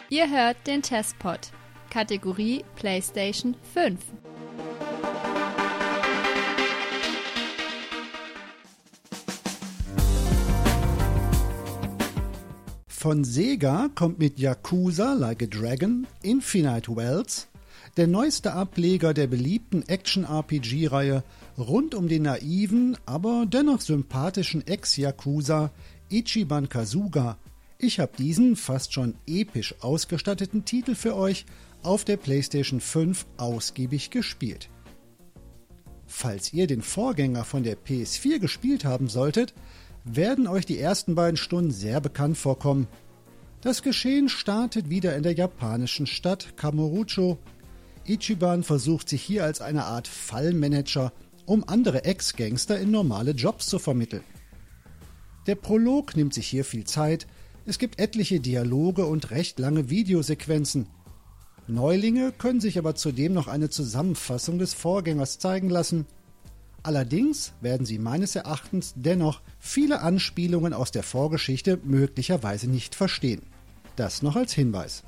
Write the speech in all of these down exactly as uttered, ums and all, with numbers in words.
Ihr hört den Testpod, Kategorie PlayStation fünf. Von Sega kommt mit Yakuza Like a Dragon, Infinite Wells, der neueste Ableger der beliebten Action-R P G-Reihe rund um den naiven, aber dennoch sympathischen Ex-Yakuza Ichiban Kasuga. Ich habe diesen fast schon episch ausgestatteten Titel für euch auf der PlayStation fünf ausgiebig gespielt. Falls ihr den Vorgänger von der P S vier gespielt haben solltet, werden euch die ersten beiden Stunden sehr bekannt vorkommen. Das Geschehen startet wieder in der japanischen Stadt Kamurocho. Ichiban versucht sich hier als eine Art Fallmanager, um andere Ex-Gangster in normale Jobs zu vermitteln. Der Prolog nimmt sich hier viel Zeit, es gibt etliche Dialoge und recht lange Videosequenzen. Neulinge können sich aber zudem noch eine Zusammenfassung des Vorgängers zeigen lassen. Allerdings werden sie meines Erachtens dennoch viele Anspielungen aus der Vorgeschichte möglicherweise nicht verstehen. Das noch als Hinweis.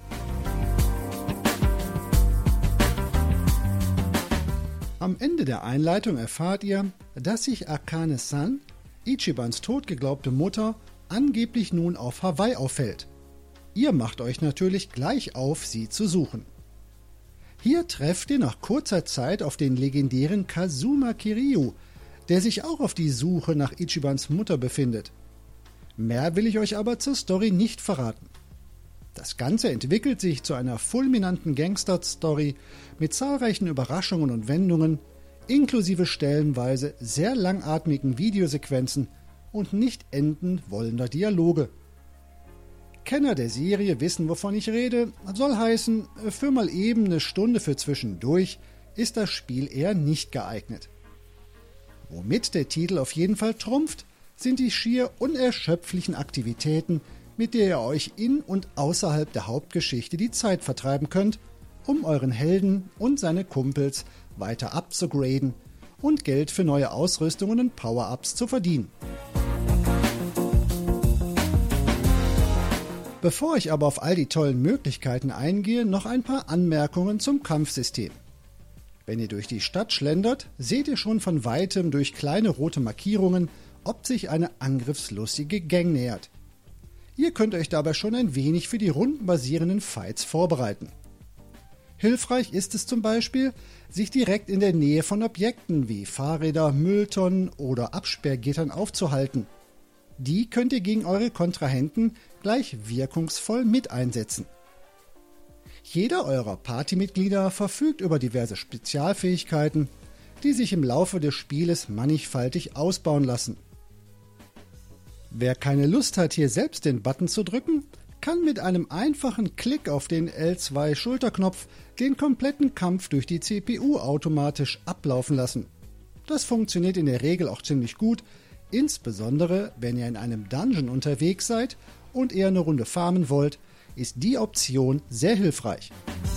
Am Ende der Einleitung erfahrt ihr, dass sich Akane-san, Ichibans totgeglaubte Mutter, angeblich nun auf Hawaii aufhält. Ihr macht euch natürlich gleich auf, sie zu suchen. Hier trefft ihr nach kurzer Zeit auf den legendären Kazuma Kiryu, der sich auch auf die Suche nach Ichibans Mutter befindet. Mehr will ich euch aber zur Story nicht verraten. Das Ganze entwickelt sich zu einer fulminanten Gangster-Story mit zahlreichen Überraschungen und Wendungen, inklusive stellenweise sehr langatmigen Videosequenzen und nicht enden wollender Dialoge. Kenner der Serie wissen, wovon ich rede, soll heißen, für mal eben eine Stunde für zwischendurch ist das Spiel eher nicht geeignet. Womit der Titel auf jeden Fall trumpft, sind die schier unerschöpflichen Aktivitäten, mit der ihr euch in und außerhalb der Hauptgeschichte die Zeit vertreiben könnt, um euren Helden und seine Kumpels weiter abzugraden und Geld für neue Ausrüstungen und Power-Ups zu verdienen. Bevor ich aber auf all die tollen Möglichkeiten eingehe, noch ein paar Anmerkungen zum Kampfsystem. Wenn ihr durch die Stadt schlendert, seht ihr schon von weitem durch kleine rote Markierungen, ob sich eine angriffslustige Gang nähert. Ihr könnt euch dabei schon ein wenig für die rundenbasierenden Fights vorbereiten. Hilfreich ist es zum Beispiel, sich direkt in der Nähe von Objekten wie Fahrräder, Mülltonnen oder Absperrgittern aufzuhalten. Die könnt ihr gegen eure Kontrahenten gleich wirkungsvoll mit einsetzen. Jeder eurer Partymitglieder verfügt über diverse Spezialfähigkeiten, die sich im Laufe des Spieles mannigfaltig ausbauen lassen. Wer keine Lust hat, hier selbst den Button zu drücken, kann mit einem einfachen Klick auf den L zwei Schulterknopf den kompletten Kampf durch die C P U automatisch ablaufen lassen. Das funktioniert in der Regel auch ziemlich gut, insbesondere wenn ihr in einem Dungeon unterwegs seid und eher eine Runde farmen wollt, ist die Option sehr hilfreich.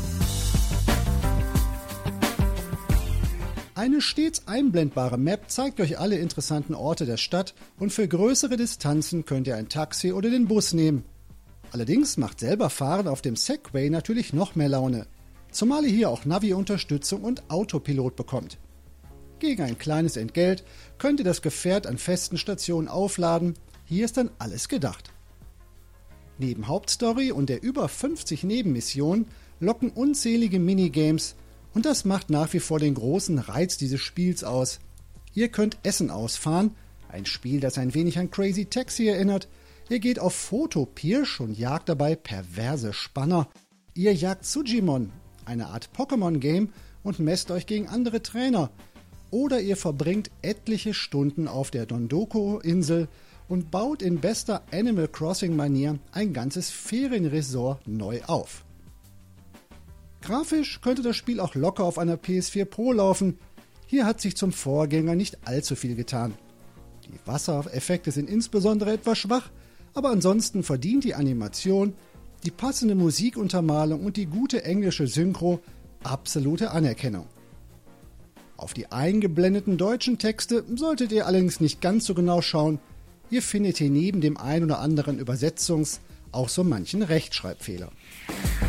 Eine stets einblendbare Map zeigt euch alle interessanten Orte der Stadt und für größere Distanzen könnt ihr ein Taxi oder den Bus nehmen. Allerdings macht selber Fahren auf dem Segway natürlich noch mehr Laune, zumal ihr hier auch Navi-Unterstützung und Autopilot bekommt. Gegen ein kleines Entgelt könnt ihr das Gefährt an festen Stationen aufladen, hier ist dann alles gedacht. Neben Hauptstory und der über fünfzig Nebenmissionen locken unzählige Minigames und das macht nach wie vor den großen Reiz dieses Spiels aus. Ihr könnt Essen ausfahren, ein Spiel, das ein wenig an Crazy Taxi erinnert. Ihr geht auf Fotopirsch und jagt dabei perverse Spanner. Ihr jagt Sujimon, eine Art Pokémon-Game, und messt euch gegen andere Trainer. Oder ihr verbringt etliche Stunden auf der Dondoko-Insel und baut in bester Animal Crossing-Manier ein ganzes Ferienresort neu auf. Grafisch könnte das Spiel auch locker auf einer P S vier Pro laufen. Hier hat sich zum Vorgänger nicht allzu viel getan. Die Wassereffekte sind insbesondere etwas schwach, aber ansonsten verdient die Animation, die passende Musikuntermalung und die gute englische Synchro absolute Anerkennung. Auf die eingeblendeten deutschen Texte solltet ihr allerdings nicht ganz so genau schauen. Ihr findet hier neben dem ein oder anderen Übersetzungs- auch so manchen Rechtschreibfehler.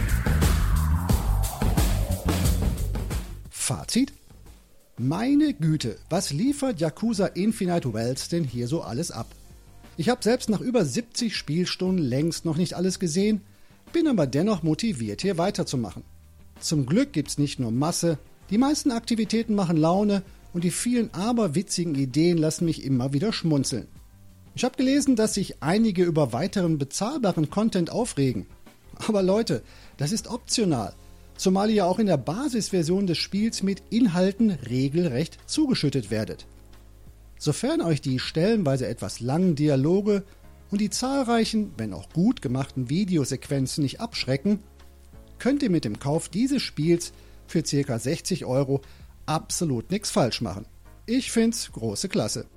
Fazit? Meine Güte, was liefert Yakuza Infinite Wells denn hier so alles ab? Ich habe selbst nach über siebzig Spielstunden längst noch nicht alles gesehen, bin aber dennoch motiviert, hier weiterzumachen. Zum Glück gibt's nicht nur Masse, die meisten Aktivitäten machen Laune und die vielen aberwitzigen Ideen lassen mich immer wieder schmunzeln. Ich habe gelesen, dass sich einige über weiteren bezahlbaren Content aufregen. Aber Leute, das ist optional. Zumal ihr ja auch in der Basisversion des Spiels mit Inhalten regelrecht zugeschüttet werdet. Sofern euch die stellenweise etwas langen Dialoge und die zahlreichen, wenn auch gut gemachten Videosequenzen nicht abschrecken, könnt ihr mit dem Kauf dieses Spiels für ca. sechzig Euro absolut nichts falsch machen. Ich find's große Klasse.